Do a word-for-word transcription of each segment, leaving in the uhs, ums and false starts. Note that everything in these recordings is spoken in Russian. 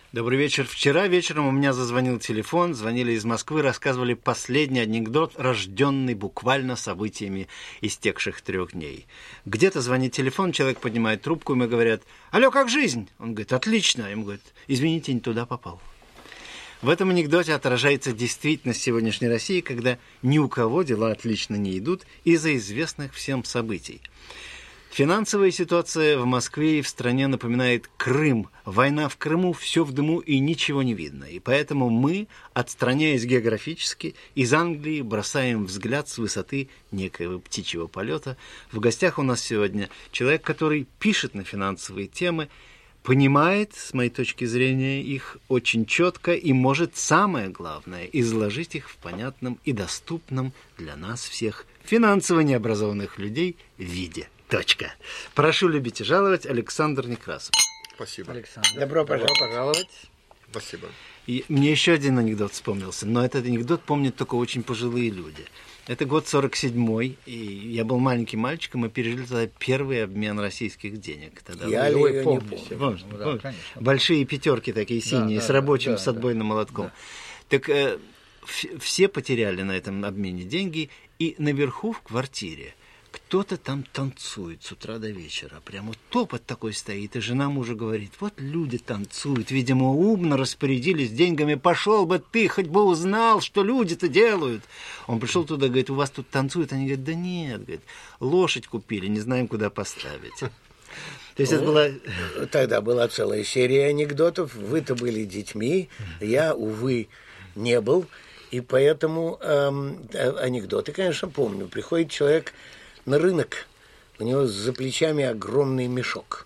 Добрый вечер. Вчера вечером у меня зазвонил телефон, звонили из Москвы, рассказывали последний анекдот, рожденный буквально событиями истекших трех дней. Где-то звонит телефон, человек поднимает трубку, ему говорят: «Алло, как жизнь?» Он говорит: «Отлично». Ему говорят: «Извините, не туда попал». В этом анекдоте отражается действительность сегодняшней России, когда ни у кого дела отлично не идут из-за известных всем событий. Финансовая ситуация в Москве и в стране напоминает Крым. Война в Крыму, все в дыму и ничего не видно. И поэтому мы, отстраняясь географически, из Англии бросаем взгляд с высоты некоего птичьего полета. В гостях у нас сегодня человек, который пишет на финансовые темы, понимает, с моей точки зрения, их очень четко и может, самое главное, изложить их в понятном и доступном для нас всех финансово необразованных людей виде. Точка. Прошу любить и жаловать, Александр Некрасов. Спасибо. Александр, добро пожаловать. Добро пожаловать. Спасибо. И мне еще один анекдот вспомнился, но этот анекдот помнят только очень пожилые люди. Это год сорок седьмой, и я был маленьким мальчиком, мы пережили тогда первый обмен российских денег. Тогда я вы... ее помню. Помню, Ну, да, помню. Большие пятерки такие синие, да, с рабочим, да, с отбойным да, молотком. да. Так э, все потеряли на этом обмене деньги, и наверху в квартире кто-то там танцует с утра до вечера. Прямо топот такой стоит, и жена мужа говорит: «Вот люди танцуют, видимо, умно распорядились деньгами. Пошел бы ты, хоть бы узнал, что люди-то делают». Он пришел туда, говорит: «У вас тут танцуют?» Они говорят: «Да нет, говорит, лошадь купили, не знаем, куда поставить». То есть это была... Тогда была целая серия анекдотов. Вы-то были детьми, я, увы, не был. И поэтому эм, анекдоты, конечно, помню. Приходит человек на рынок, у него за плечами огромный мешок.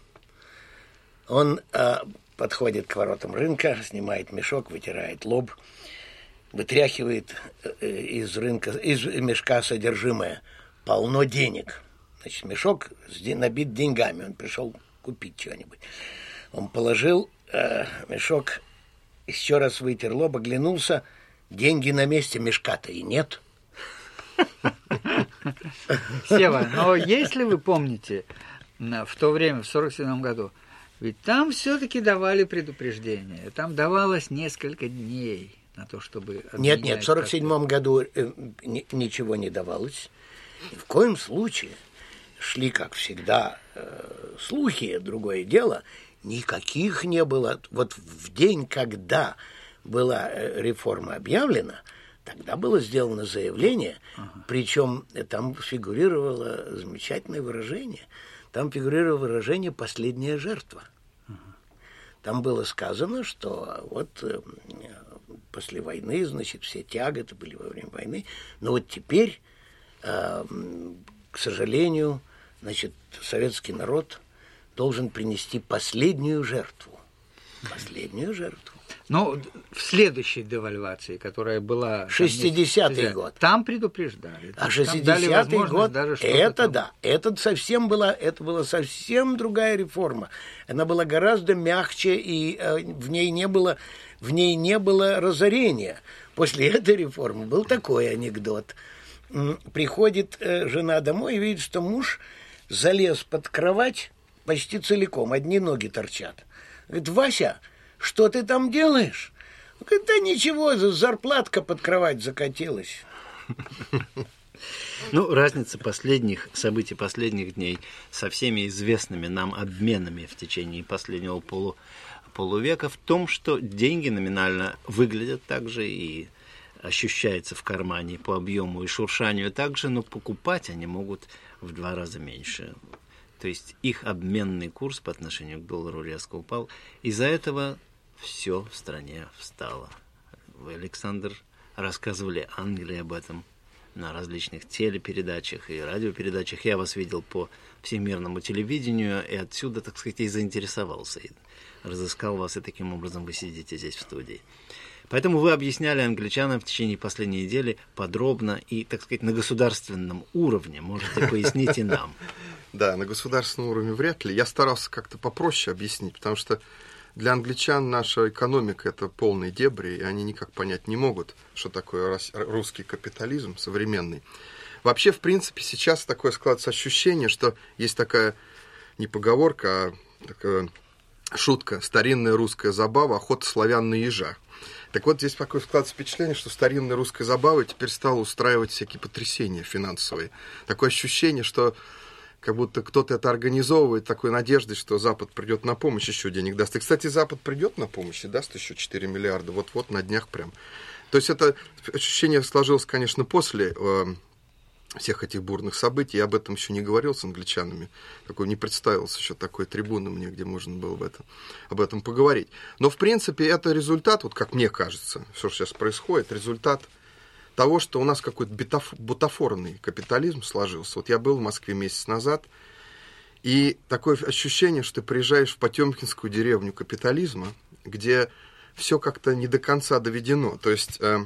Он э, подходит к воротам рынка, снимает мешок, вытирает лоб, вытряхивает э, из рынка, из мешка содержимое. Полно денег. Значит, мешок набит деньгами. Он пришел купить что-нибудь. Он положил э, мешок, еще раз вытер лоб, оглянулся. Деньги на месте, мешка-то и нет. Сева, но если вы помните, в то время, в сорок седьмом году, ведь там все-таки давали предупреждение, там давалось несколько дней на то, чтобы... Нет, нет, в сорок седьмом году э, ни, ничего не давалось. Ни в коем случае шли, как всегда, э, слухи, другое дело, никаких не было. Вот в день, когда была реформа объявлена, тогда было сделано заявление, ага. Причем там фигурировало замечательное выражение. Там фигурировало выражение «последняя жертва». Ага. Там было сказано, что вот э, после войны, значит, все тяготы были во время войны, но вот теперь, э, к сожалению, значит, советский народ должен принести последнюю жертву. Последнюю жертву. Но в следующей девальвации, которая была... шестидесятый год. Там предупреждали. А шестидесятый год, даже это там... да, это совсем была, это была совсем другая реформа. Она была гораздо мягче, и э, в ней не было, в ней не было разорения. После этой реформы был такой анекдот. Приходит э, жена домой и видит, что муж залез под кровать почти целиком, одни ноги торчат. Говорит: «Вася, что ты там делаешь?» Он говорит: «Да ничего, зарплатка под кровать закатилась». Ну, разница последних событий, последних дней со всеми известными нам обменами в течение последнего полу, полувека в том, что деньги номинально выглядят так же и ощущаются в кармане по объему и шуршанию так же, но покупать они могут в два раза меньше. То есть их обменный курс по отношению к доллару резко упал. Из-за этого все в стране встало. Вы, Александр, рассказывали Англии об этом на различных телепередачах и радиопередачах. Я вас видел по всемирному телевидению, и отсюда, так сказать, и заинтересовался. И разыскал вас, и таким образом вы сидите здесь в студии. Поэтому вы объясняли англичанам в течение последней недели подробно и, так сказать, на государственном уровне. Можете пояснить и нам. Да, на государственном уровне вряд ли. Я старался как-то попроще объяснить, потому что для англичан наша экономика – это полные дебри, и они никак понять не могут, что такое русский капитализм современный. Вообще, в принципе, сейчас такое складывается ощущение, что есть такая не поговорка, а такое шутка, старинная русская забава, охота славян на ежа. Так вот, здесь такое складывается впечатление, что старинная русская забава теперь стала устраивать всякие потрясения финансовые. Такое ощущение, что как будто кто-то это организовывает, такой надеждой, что Запад придет на помощь, еще денег даст. И, кстати, Запад придет на помощь и даст еще четыре миллиарда. Вот-вот на днях прям. То есть это ощущение сложилось, конечно, после э, всех этих бурных событий. Я об этом еще не говорил с англичанами. Такой не представился еще такой трибуны мне, где можно было бы это, об этом поговорить. Но, в принципе, это результат, вот как мне кажется, все, что сейчас происходит, результат того, что у нас какой-то бутафорный капитализм сложился. Вот я был в Москве месяц назад, и такое ощущение, что ты приезжаешь в потемкинскую деревню капитализма, где все как-то не до конца доведено. То есть э,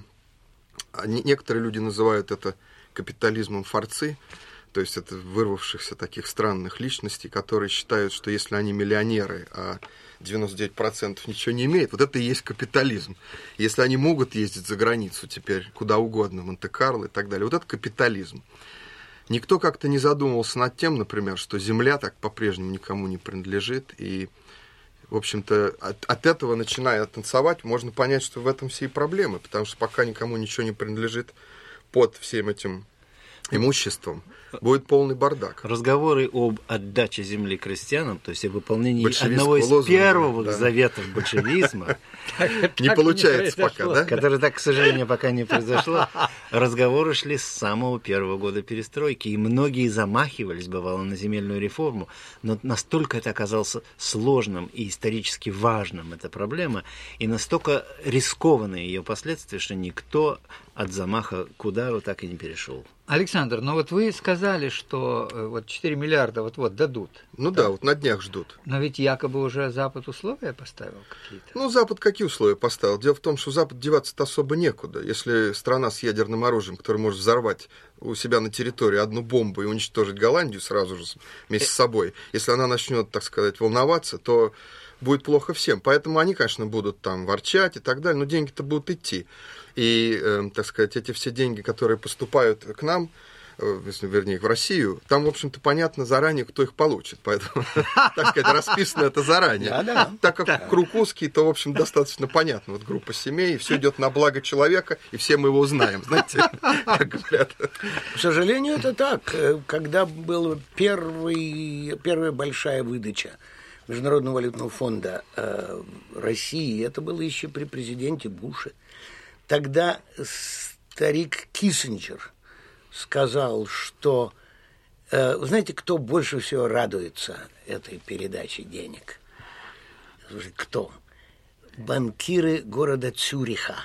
некоторые люди называют это капитализмом форцы, то есть это вырвавшихся таких странных личностей, которые считают, что если они миллионеры, а девяносто девять процентов ничего не имеют, вот это и есть капитализм. Если они могут ездить за границу теперь куда угодно, Монте-Карло и так далее, вот это капитализм. Никто как-то не задумывался над тем, например, что земля так по-прежнему никому не принадлежит, и, в общем-то, от, от этого, начиная танцевать, можно понять, что в этом все и проблемы, потому что пока никому ничего не принадлежит под всем этим имуществом, будет полный бардак. Разговоры об отдаче земли крестьянам, то есть о выполнении одного из лозунга, первых да. заветов большевизма, не получается пока, да? Которое так, к сожалению, пока не произошло. Разговоры шли с самого первого года перестройки, и многие замахивались, бывало, на земельную реформу, но настолько это оказалось сложным и исторически важным, эта проблема, и настолько рискованные ее последствия, что никто от замаха к удару так и не перешел. Александр, ну вот вы сказали, что вот четыре миллиарда вот-вот дадут. Ну да, да, вот на днях ждут. Но ведь якобы уже Запад условия поставил какие-то. Ну, Запад какие условия поставил? Дело в том, что Запад деваться-то особо некуда. Если страна с ядерным оружием, которая может взорвать у себя на территории одну бомбу и уничтожить Голландию сразу же вместе с собой, если она начнет, так сказать, волноваться, то будет плохо всем. Поэтому они, конечно, будут там ворчать и так далее, но деньги-то будут идти. И, э, так сказать, эти все деньги, которые поступают к нам, э, вернее, в Россию, там, в общем-то, понятно заранее, кто их получит. Поэтому, так сказать, расписано это заранее. Так как круг узкий, то, в общем, достаточно понятно. Вот группа семей, все идет на благо человека, и все мы его знаем, знаете, как говорят. К сожалению, это так. Когда была первый, первая большая выдача Международного валютного фонда э, России, это было еще при президенте Буше. Тогда старик Киссинджер сказал, что, э, знаете, кто больше всего радуется этой передаче денег? Кто? Банкиры города Цюриха,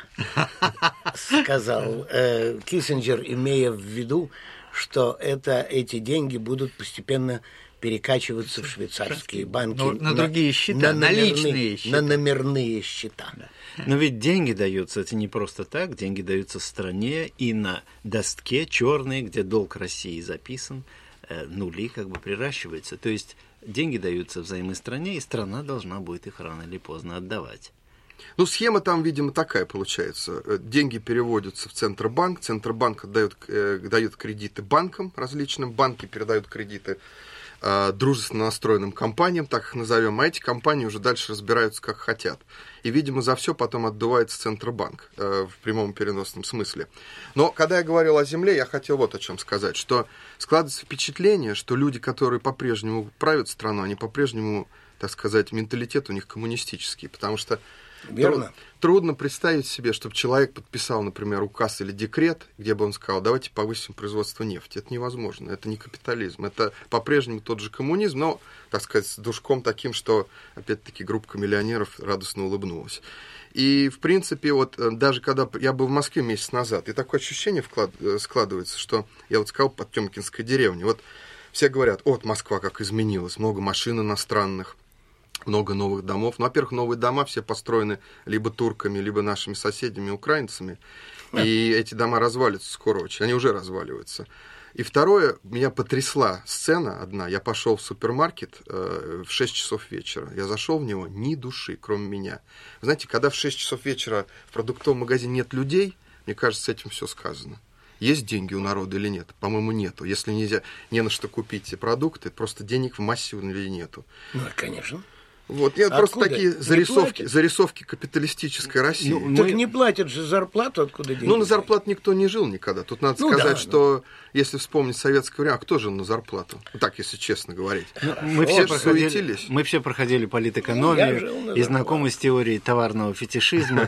сказал э, Киссинджер, имея в виду, что это, эти деньги будут постепенно перекачиваться в швейцарские банки. Но, на, на другие счета, на наличные счета. На номерные счета. Да. Но ведь деньги даются, это не просто так, деньги даются стране и на доске черной, где долг России записан, э, нули как бы приращиваются. То есть деньги даются взаймы стране, и страна должна будет их рано или поздно отдавать. Ну, схема там, видимо, такая получается. Деньги переводятся в Центробанк, Центробанк дает, э, дает кредиты банкам различным, банки передают кредиты э, дружественно настроенным компаниям, так их назовем, а эти компании уже дальше разбираются, как хотят. И, видимо, за все потом отдувается Центробанк э, в прямом переносном смысле. Но когда я говорил о земле, я хотел вот о чем сказать, что складывается впечатление, что люди, которые по-прежнему правят страну, они по-прежнему, так сказать, менталитет у них коммунистический, потому что Верно. трудно представить себе, чтобы человек подписал, например, указ или декрет, где бы он сказал, давайте повысим производство нефти. Это невозможно, это не капитализм, это по-прежнему тот же коммунизм, но, так сказать, с душком таким, что, опять-таки, группа миллионеров радостно улыбнулась. И, в принципе, вот даже когда я был в Москве месяц назад, и такое ощущение вклад... складывается, что я вот сказал, Потемкинская деревня, вот все говорят, вот Москва как изменилась, много машин иностранных, много новых домов. Ну, во-первых, новые дома все построены либо турками, либо нашими соседями, украинцами. И эти дома развалятся скоро очень. Они уже разваливаются. И второе, меня потрясла сцена одна. Я пошел в супермаркет э, в шесть часов вечера. Я зашел в него, ни души, кроме меня. Вы знаете, когда в шесть часов вечера в продуктовом магазине нет людей, мне кажется, с этим все сказано. Есть деньги у народа или нет? По-моему, нету. Если нельзя, не на что купить эти продукты, просто денег в массе у людей нету. Ну, конечно. Вот, нет, просто Откуда? такие Не зарисовки, платят? зарисовки капиталистической России. Ну, Так мы- не платят же зарплату, откуда деньги? Ну, на зарплату никто не жил никогда. Тут надо Ну, сказать, да, что если вспомнить советское время, а кто жил на зарплату? Ну, так, если честно говорить. Ну, мы, Все все же проходили, суетились. мы все проходили Ну, я политэкономию жил на и знакомы с теорией товарного фетишизма.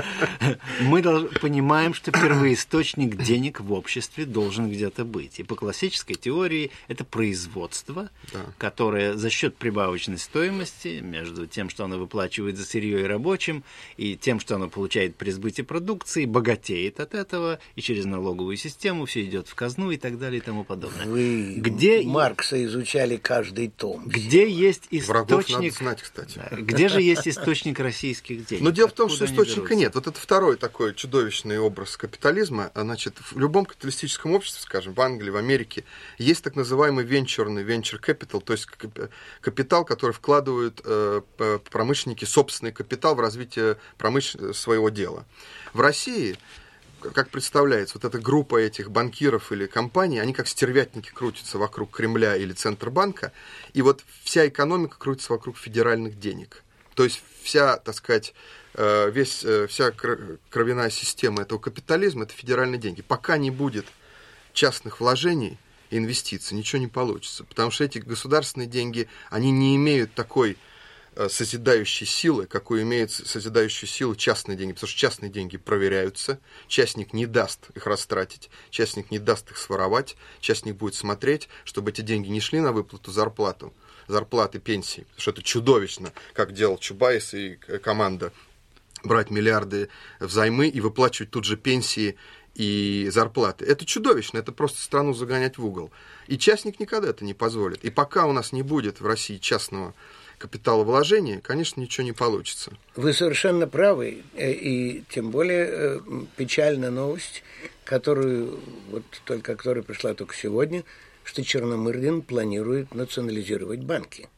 Мы дол- понимаем, что первоисточник денег в обществе должен где-то быть. И по классической теории это производство, Да. которое за счет прибавочной стоимости между тем, что оно выплачивает за сырье и рабочим, и тем, что оно получает при сбыте продукции, богатеет от этого, и через налоговую систему все идет в казну и так далее и тому подобное. Вы Где- Маркса изучали каждый том. Где есть Врагов надо источник... знать, кстати. Да, Где же есть источник российских денег? Но дело в том, Откуда что они источника берутся? нет. Вот это второй такой чудовищный образ капитализма. Значит, в любом капиталистическом обществе, скажем, в Англии, в Америке, есть так называемый венчурный venture capital, то есть кап- капитал, который вкладывают э, п- промышленники, собственный капитал в развитие промыш- своего дела. В России, как представляется, вот эта группа этих банкиров или компаний, они как стервятники крутятся вокруг Кремля или Центробанка, и вот вся экономика крутится вокруг федеральных денег. То есть вся, так сказать, э, весь, э, вся кр- кровяная система этого капитализма – это федеральные деньги. Пока не будет частных вложений и инвестиций, ничего не получится. Потому что эти государственные деньги, они не имеют такой э, созидающей силы, какую имеют созидающую силу частные деньги. Потому что частные деньги проверяются, частник не даст их растратить, частник не даст их своровать, частник будет смотреть, чтобы эти деньги не шли на выплату зарплату, зарплаты, пенсии. Потому что это чудовищно, как делал Чубайс и команда, брать миллиарды взаймы и выплачивать тут же пенсии и зарплаты. Это чудовищно, это просто страну загонять в угол. И частник никогда это не позволит. И пока у нас не будет в России частного капиталовложения, конечно, ничего не получится. Вы совершенно правы, э, и тем более э, печальная новость, которую вот только которая пришла только сегодня, что Черномырдин планирует национализировать банки.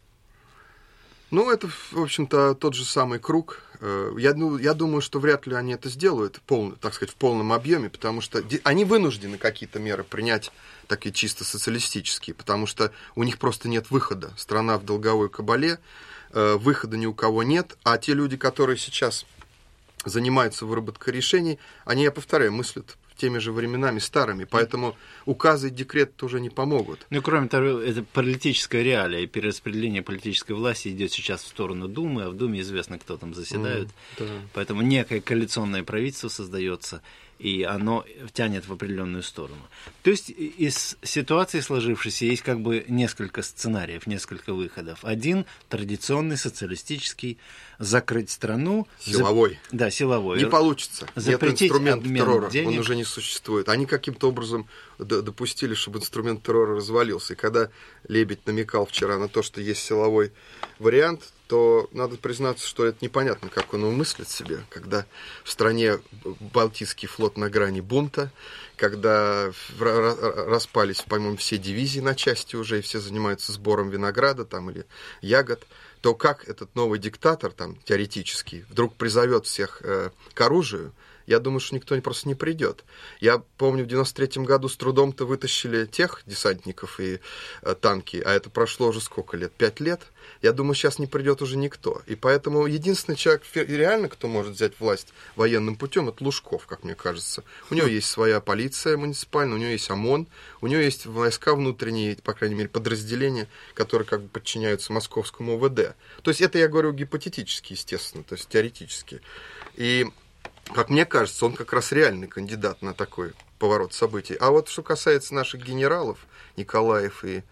Ну, это, в общем-то, тот же самый круг. Я, ну, я думаю, что вряд ли они это сделают, пол, так сказать, в полном объеме, потому что они вынуждены какие-то меры принять, такие чисто социалистические, потому что у них просто нет выхода. Страна в долговой кабале, выхода ни у кого нет, а те люди, которые сейчас занимаются выработкой решений, они, я повторяю, мыслят теми же временами старыми, поэтому указы и декрет уже не помогут. Ну, кроме того, это политическая реалия, и перераспределение политической власти идет сейчас в сторону Думы, а в Думе известно, кто там заседает. Mm, да. Поэтому некое коалиционное правительство создается, и оно тянет в определенную сторону. То есть из ситуации сложившейся есть как бы несколько сценариев, несколько выходов. Один традиционный, социалистический, закрыть страну. Силовой. За... Да, силовой. Не получится. Запретить Нет инструмента террора, денег. он уже не существует. Они каким-то образом допустили, чтобы инструмент террора развалился. И когда Лебедь намекал вчера на то, что есть силовой вариант, то надо признаться, что это непонятно, как он умыслит себе, когда в стране Балтийский флот на грани бунта, когда распались, по-моему, все дивизии на части уже, и все занимаются сбором винограда там, или ягод, то как этот новый диктатор, там, теоретически, вдруг призовет всех э, к оружию, я думаю, что никто просто не придет. Я помню, в девяносто третьем году с трудом-то вытащили тех десантников и э, танки, а это прошло уже сколько лет? Пять лет? Я думаю, сейчас не придет уже никто. И поэтому единственный человек, реально, кто может взять власть военным путем, это Лужков, как мне кажется. У него есть своя полиция муниципальная, у него есть ОМОН, у него есть войска внутренние, по крайней мере, подразделения, которые как бы подчиняются московскому ОВД. То есть это я говорю гипотетически, естественно, то есть теоретически. И как мне кажется, он как раз реальный кандидат на такой поворот событий. А вот что касается наших генералов, Николаев и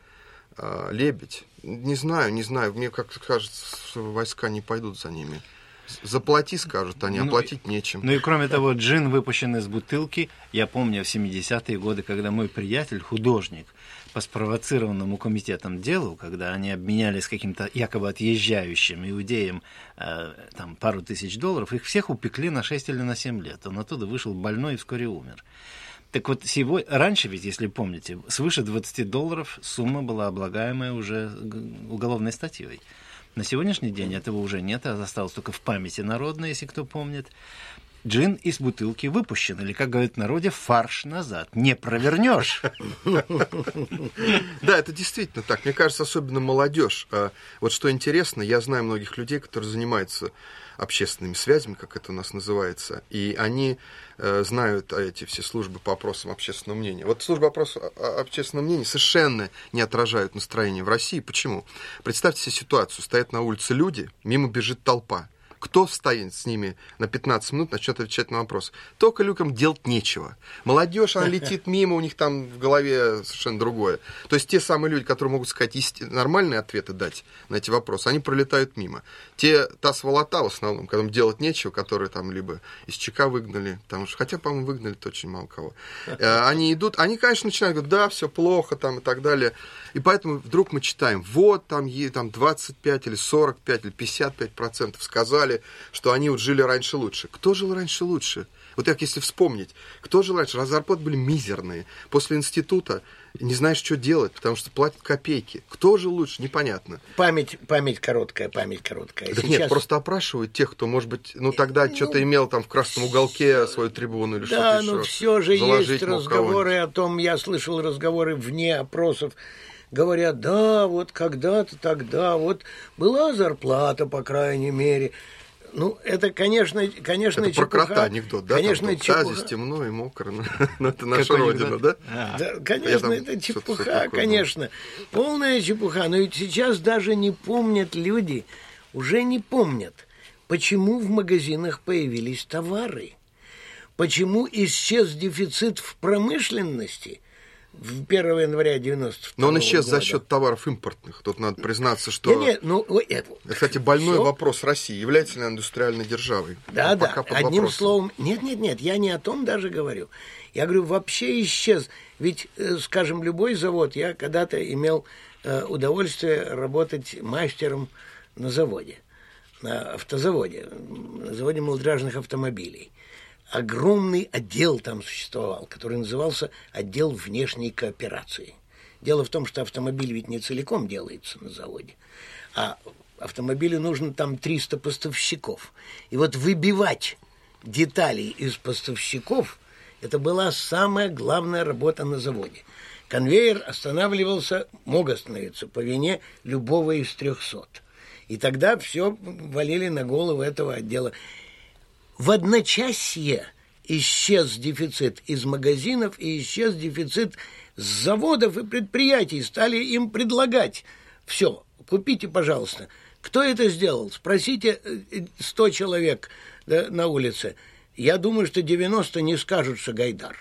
э, Лебедь, не знаю, не знаю, мне как-то кажется, что войска не пойдут за ними. Заплати, скажут они, ну, оплатить нечем. Ну и кроме того, джин выпущен из бутылки. Я помню в семидесятые годы, когда мой приятель, художник, по спровоцированному комитетом делу, когда они обменялись с каким-то якобы отъезжающим иудеем э, там, пару тысяч долларов, их всех упекли на шесть или на семь лет. Он оттуда вышел больной и вскоре умер. Так вот, сегодня, раньше ведь, если помните, свыше двадцати долларов сумма была облагаемая уже уголовной статьей. На сегодняшний день этого уже нет, а осталось только в памяти народной, если кто помнит. джин из бутылки выпущен, или, как говорят в народе, фарш назад. Не провернешь. Да, это действительно так. Мне кажется, особенно молодежь. Вот что интересно, я знаю многих людей, которые занимаются общественными связями, как это у нас называется, и они э, знают эти все службы по опросам общественного мнения. Вот службы опроса общественного мнения совершенно не отражают настроение в России. Почему? Представьте себе ситуацию. Стоят на улице люди, мимо бежит толпа. Кто стоит с ними на пятнадцать минут, начнет отвечать на вопрос? Только людям делать нечего. Молодежь, она летит мимо, у них там в голове совершенно другое. То есть те самые люди, которые могут сказать ист... нормальные ответы дать на эти вопросы, они пролетают мимо. Те, та сволота в основном, которым делать нечего, которые там либо из ЧК выгнали, потому что, хотя, по-моему, выгнали-то очень мало кого. Они идут, они, конечно, начинают говорить, да, все плохо там и так далее. И поэтому вдруг мы читаем, вот там, там двадцать пять или сорок пять или пятьдесят пять процентов сказали, что они вот жили раньше лучше. Кто жил раньше лучше? Вот так, если вспомнить, кто жил раньше? Раз зарплаты были мизерные. После института не знаешь, что делать, потому что платят копейки. Кто жил лучше? Непонятно. Память, память короткая, память короткая. Да Сейчас... нет, просто опрашивают тех, кто, может быть, ну тогда ну, что-то имел там в красном уголке свою трибуну или да, что-то еще. Да, но все же Заложить есть разговоры о том, я слышал разговоры вне опросов. Говорят, да, вот когда-то тогда, вот была зарплата, по крайней мере. Ну, это, конечно, конечно, это чепуха. про крота анекдот, да? Конечно, там, чепуха. Да, здесь темно и мокро. Но это наша родина, да? Да, конечно, это чепуха, конечно. Полная чепуха. Но ведь сейчас даже не помнят люди, уже не помнят, почему в магазинах появились товары. Почему исчез дефицит в промышленности в первого января девяносто второго года. Но он исчез за счет товаров импортных. Тут надо признаться, что... Да нет, ну, это... Кстати, больной Всё. Вопрос России. Является ли она индустриальной державой? Да, ну, да. Одним вопросом. словом... Нет, нет, нет, я не о том даже говорю. Я говорю, вообще исчез. Ведь, скажем, любой завод... Я когда-то имел удовольствие работать мастером на заводе. На автозаводе. На заводе малотиражных автомобилей. Огромный отдел там существовал, который назывался отдел внешней кооперации. Дело в том, что автомобиль ведь не целиком делается на заводе, а автомобилю нужно там триста поставщиков. И вот выбивать детали из поставщиков, это была самая главная работа на заводе. Конвейер останавливался, мог остановиться по вине любого из трехсот. И тогда все валили на голову этого отдела. В одночасье исчез дефицит из магазинов и исчез дефицит с заводов и предприятий. Стали им предлагать. Все, купите, пожалуйста. Кто это сделал? Спросите сто человек, да, на улице. Я думаю, что девяносто не скажут, что Гайдар.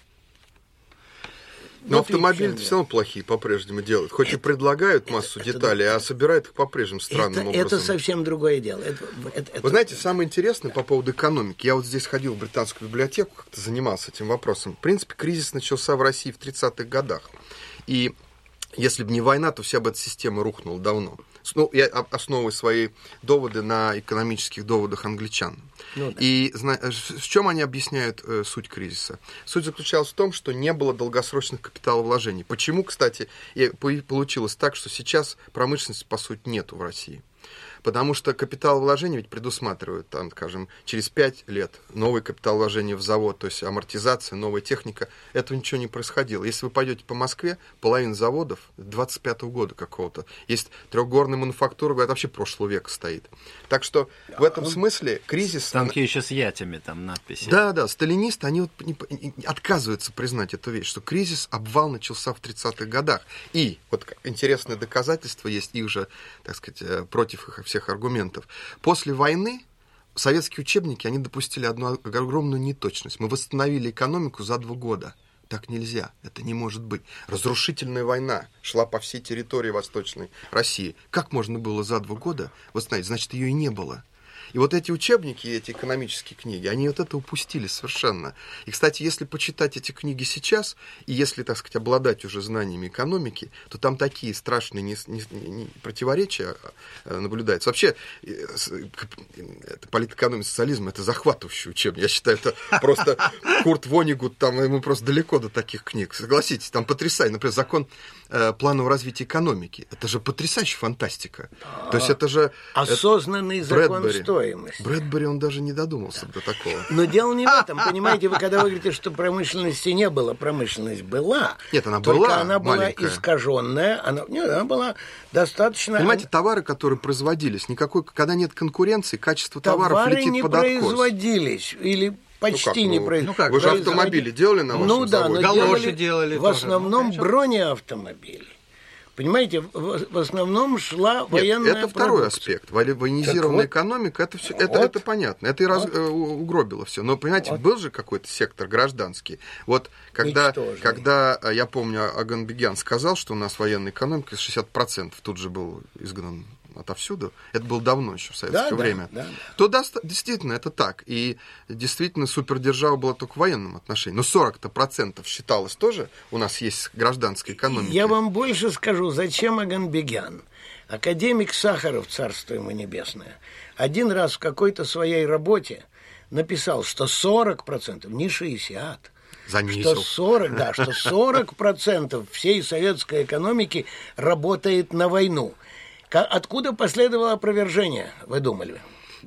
Но вот автомобили все равно плохие по-прежнему делают. Хоть это, и предлагают массу это, деталей, это, а собирают их по-прежнему странным это, образом. Это совсем другое дело. Это, это, Вы это... знаете, самое интересное по поводу экономики. Я вот здесь ходил в британскую библиотеку, как-то занимался этим вопросом. В принципе, кризис начался в России в тридцатых годах. И если бы не война, то вся бы эта система рухнула давно. Ну, я основываю свои доводы на экономических доводах англичан. Ну, да. И в чем они объясняют э, суть кризиса? Суть заключалась в том, что не было долгосрочных капиталовложений. Почему, кстати, и получилось так, что сейчас промышленности, по сути, нету в России? Потому что капиталовложения ведь предусматривают, там, скажем, через пять лет новые капиталовложения в завод, то есть амортизация, новая техника. Этого ничего не происходило. Если вы пойдете по Москве, половина заводов двадцать пятого года какого-то. Есть трехгорная мануфактура, говорят, вообще прошлого века стоит. Так что в этом смысле кризис... Станки еще с ятями, там надписи. Да, да, сталинисты, они вот не, не, отказываются признать эту вещь, что кризис, обвал начался в тридцатых годах. И вот интересное доказательство есть их же, так сказать, против их всех аргументов. После войны советские учебники, они допустили одну огромную неточность. Мы восстановили экономику за два года. Так нельзя, это не может быть. Разрушительная война шла по всей территории Восточной России. Как можно было за два года восстановить? Значит, ее и не было. И вот эти учебники, эти экономические книги, они вот это упустили совершенно. И, кстати, если почитать эти книги сейчас, и если, так сказать, обладать уже знаниями экономики, то там такие страшные не, не, не противоречия наблюдаются. Вообще, это политэкономия, социализм, это захватывающий учебник. Я считаю, это просто Курт Воннегут, там ему просто далеко до таких книг. Согласитесь, там потрясающе. Например, закон планового развития экономики. Это же потрясающая фантастика. То есть это же... Осознанный это закон Брэдбери. истории. стоимость. Брэдбери, он даже не додумался до такого. Но дело не в этом, понимаете, вы когда вы говорите, что промышленности не было, промышленность была. Нет, она только была она была маленькая. искаженная, она, нет, она была достаточно... Понимаете, товары, которые производились, никакой, когда нет конкуренции, качество товаров товары летит не под откос. производились, или почти Ну как, не ну, производились. ну как, Вы же Производили- автомобили делали на вашем Ну да, заводе? но Галоши делали, делали в тоже. основном Ну, конечно. бронеавтомобили. Понимаете, в, в основном шла Нет, военная это второй продукция. аспект. Воли- Военизированная Так вот. экономика, это, все, Вот. это, это понятно. Это и раз, Вот. э, у- угробило все. Но, понимаете, Вот. был же какой-то сектор гражданский. Вот когда, Ничтожный. когда э, я помню, Аганбегян сказал, что у нас военная экономика шестьдесят процентов тут же был изгнан отовсюду. Это было давно еще, в советское Да, да, время. да, да. То доста- действительно это так. И действительно супердержава была только в военном отношении. Но сорок процентов считалось тоже, у нас есть гражданская экономика. Я вам больше скажу, зачем Аганбегян? Академик Сахаров, царство ему небесное, один раз в какой-то своей работе написал, что сорок процентов, не шестьдесят процентов, Занизил. что сорок, да, что сорок процентов всей советской экономики работает на войну. Ка- Откуда последовало опровержение, вы думали?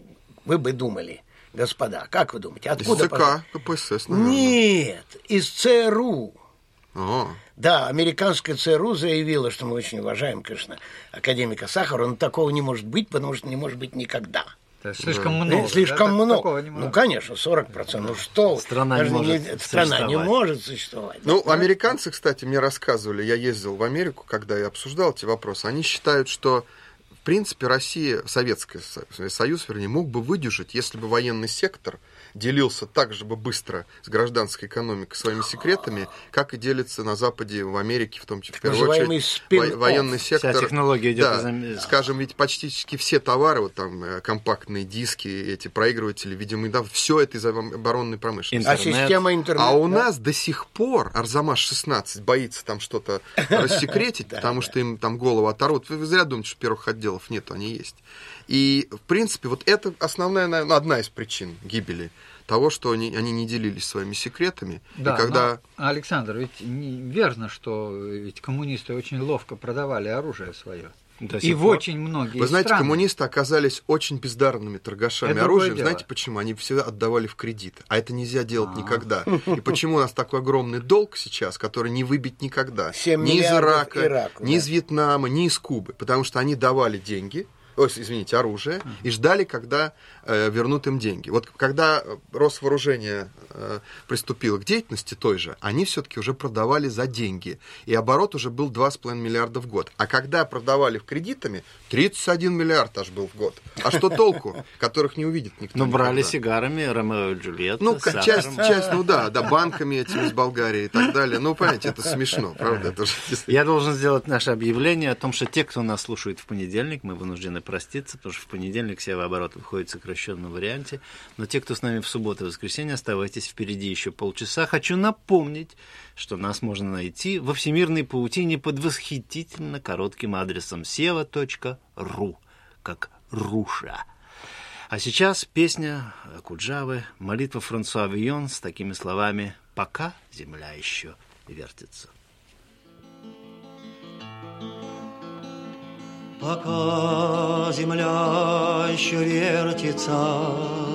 Вы бы думали, господа, как вы думаете? Из Откуда ЦК, КПСС, наверное. Нет, из ЦРУ. О. Да, американская ЦРУ заявила, что мы очень уважаем, конечно, академика Сахарова, но такого не может быть, потому что не может быть никогда. Это слишком Ну, много. слишком да? Так- много. такого не может. Ну, конечно, сорок процентов. Ну что? вы. Страна Даже не может страна не существовать. может существовать. Ну, американцы, кстати, мне рассказывали, я ездил в Америку, когда я обсуждал эти вопросы, они считают, что, в принципе, Россия, Советский Со- Союз, вернее, мог бы выдержать, если бы военный сектор делился так же бы быстро с гражданской экономикой своими секретами, как и делится на Западе, в Америке, в том числе, в первую Называемый очередь, spin-off. во- военный сектор. Вся технология идет да, из Ам- скажем, ведь почти все товары, вот там э, компактные диски, эти проигрыватели, видимо, да, все это из оборонной промышленности. А интернет. система интернета? А у да? нас до сих пор Арзамас шестнадцать боится там что-то рассекретить, потому что им там голову оторвут. Вы зря думаете, что первых отделов нет, они есть. И, в принципе, вот это основная, наверное, одна из причин гибели того, что они, они не делились своими секретами. Да, и когда... но, Александр, ведь не верно, что ведь коммунисты очень ловко продавали оружие свое. До И сих в пор. очень многие Вы знаете, страны. коммунисты оказались очень бездарными торгашами Это другое оружием. дело. Знаете почему? Они всегда отдавали в кредит. А это нельзя делать никогда. И почему у нас такой огромный долг сейчас, который не выбить никогда? семь Ни из миллиардов Ирака, Ираку, ни да. из Вьетнама, ни из Кубы. Потому что они давали деньги, ой, извините, оружие, и ждали, когда э, вернут им деньги. Вот когда Росвооружение э, приступило к деятельности той же, они все-таки уже продавали за деньги. И оборот уже был два с половиной миллиарда в год. А когда продавали в кредитами, тридцать один миллиард аж был в год. А что толку, которых не увидит никто? Ну, брали никогда? сигарами, Ромео и Джульетта, Ну, с к- часть, сахаром. часть, ну да, да, банками этими из Болгарии и так далее. Ну, понимаете, это смешно, правда? Это же действительно- Я должен сделать наше объявление о том, что те, кто нас слушает в понедельник, мы вынуждены проститься, потому что в понедельник Сева-оборот выходит в сокращенном варианте. Но те, кто с нами в субботу и воскресенье, оставайтесь впереди еще полчаса. Хочу напомнить, что нас можно найти во всемирной паутине под восхитительно коротким адресом сева точка ру, как Руша. А сейчас песня Куджавы, молитва Франсуа Вийон с такими словами «Пока земля еще вертится». Пока земля еще вертится,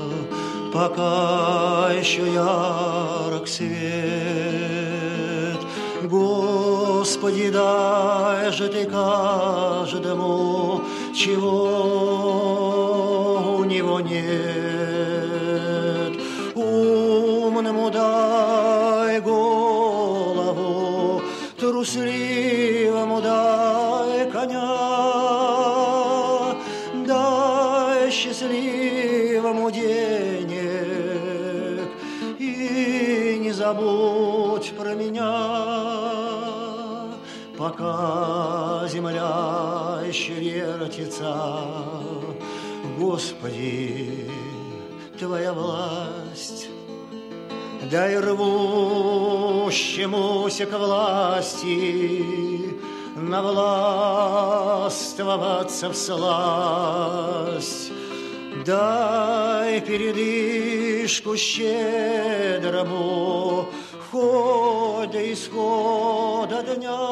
пока еще ярок свет, Господи, дай же Ты каждому, чего у него нет. Умному дай голову, трусливому дай коня, дай счастливому денег и не забудь про меня, пока земля еще вертится. Господи, Твоя власть, дай рвущемуся к власти навластвоваться всласть. Дай передышку щедрому хоть до исхода дня.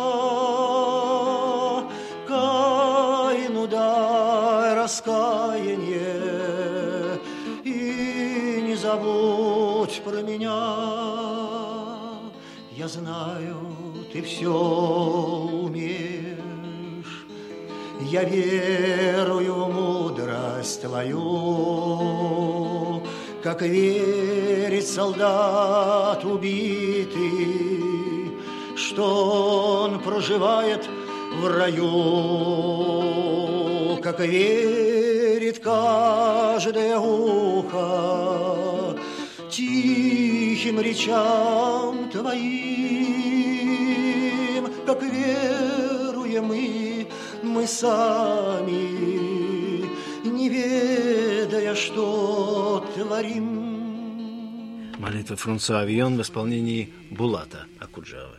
Каину дай раскаяние забудь про меня. Я знаю, ты все умеешь. Я верую в мудрость твою, как верит солдат убитый, что он проживает в раю, как верит каждое ухо тихим речам твоим, как веруем мы, мы сами, не ведая, что творим. Молитва Франсуа Вийон в исполнении Булата Окуджавы.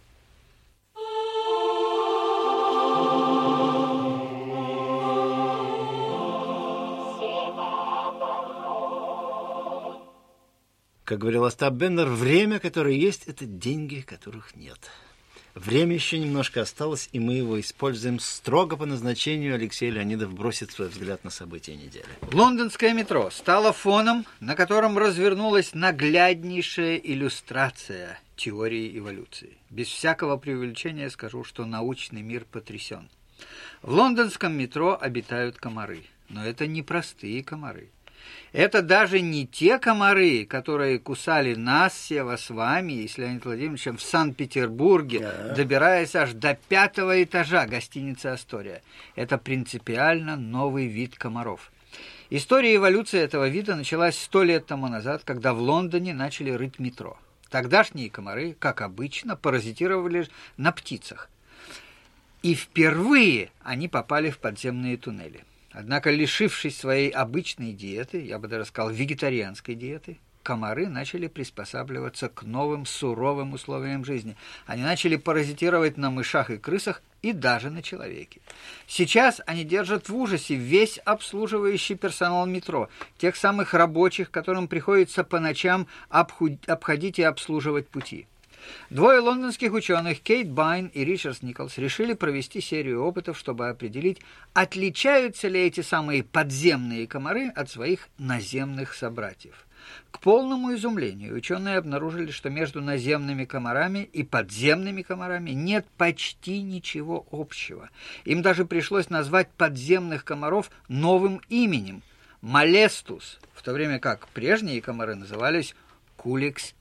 Как говорил Остап Бендер, время, которое есть, это деньги, которых нет. Время еще немножко осталось, и мы его используем строго по назначению. Алексей Леонидов бросит свой взгляд на события недели. Лондонское метро стало фоном, на котором развернулась нагляднейшая иллюстрация теории эволюции. Без всякого преувеличения скажу, что научный мир потрясен. В лондонском метро обитают комары, но это не простые комары. Это даже не те комары, которые кусали нас, Сева, с вами и с Леонидом Владимировичем в Санкт-Петербурге, да. добираясь аж до пятого этажа гостиницы «Астория». Это принципиально новый вид комаров. История эволюции этого вида началась сто лет тому назад, когда в Лондоне начали рыть метро. Тогдашние комары, как обычно, паразитировали на птицах. И впервые они попали в подземные туннели. Однако, лишившись своей обычной диеты, я бы даже сказал вегетарианской диеты, комары начали приспосабливаться к новым суровым условиям жизни. Они начали паразитировать на мышах и крысах и даже на человеке. Сейчас они держат в ужасе весь обслуживающий персонал метро, тех самых рабочих, которым приходится по ночам обходить и обслуживать пути. Двое лондонских ученых, Кейт Байн и Ричард Николс, решили провести серию опытов, чтобы определить, отличаются ли эти самые подземные комары от своих наземных собратьев. К полному изумлению ученые обнаружили, что между наземными комарами и подземными комарами нет почти ничего общего. Им даже пришлось назвать подземных комаров новым именем – Молестус, в то время как прежние комары назывались Куликс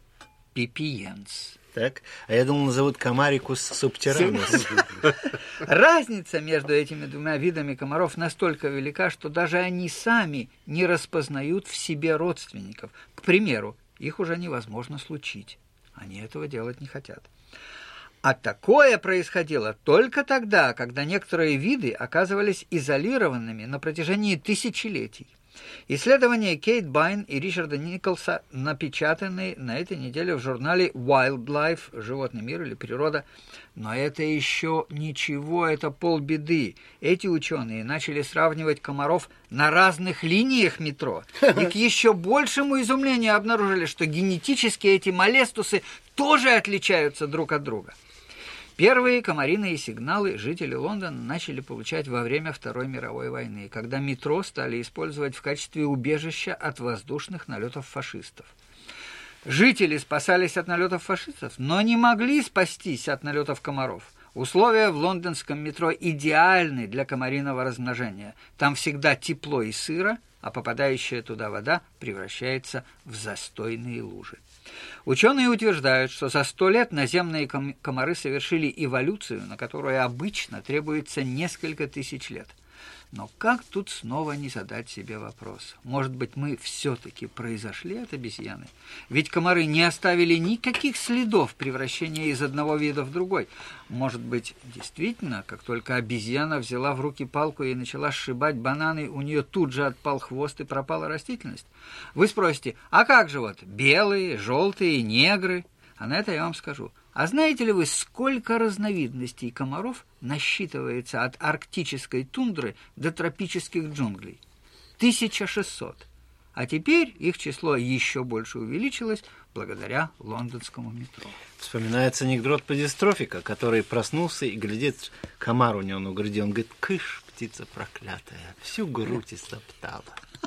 пипиенс. Так, а я думал, назовут Комарикус субтерранус. Разница между этими двумя видами комаров настолько велика, что даже они сами не распознают в себе родственников. К примеру, их уже невозможно случить. Они этого делать не хотят. А такое происходило только тогда, когда некоторые виды оказывались изолированными на протяжении тысячелетий. Исследования Кейт Байн и Ричарда Николса напечатаны на этой неделе в журнале Wildlife, «Животный мир» или «Природа». Но это еще ничего, это полбеды. Эти ученые начали сравнивать комаров на разных линиях метро. И к еще большему изумлению обнаружили, что генетически эти молестусы тоже отличаются друг от друга. Первые комариные сигналы жители Лондона начали получать во время Второй мировой войны, когда метро стали использовать в качестве убежища от воздушных налетов фашистов. Жители спасались от налетов фашистов, но не могли спастись от налетов комаров. Условия в лондонском метро идеальны для комариного размножения. Там всегда тепло и сыро, а попадающая туда вода превращается в застойные лужи. Ученые утверждают, что за сто лет наземные комары совершили эволюцию, на которую обычно требуется несколько тысяч лет. Но как тут снова не задать себе вопрос? Может быть, мы все-таки произошли от обезьяны? Ведь комары не оставили никаких следов превращения из одного вида в другой. Может быть, действительно, как только обезьяна взяла в руки палку и начала сшибать бананы, у нее тут же отпал хвост и пропала растительность? Вы спросите, а как же вот белые, желтые, негры? А на это я вам скажу. А знаете ли вы, сколько разновидностей комаров насчитывается от арктической тундры до тропических джунглей? тысяча шестьсот. А теперь их число еще больше увеличилось благодаря лондонскому метро. Вспоминается анекдот Подистрофика, который проснулся и глядит, комар у него на груди. Он говорит: «Кыш, птица проклятая, всю грудь истоптала».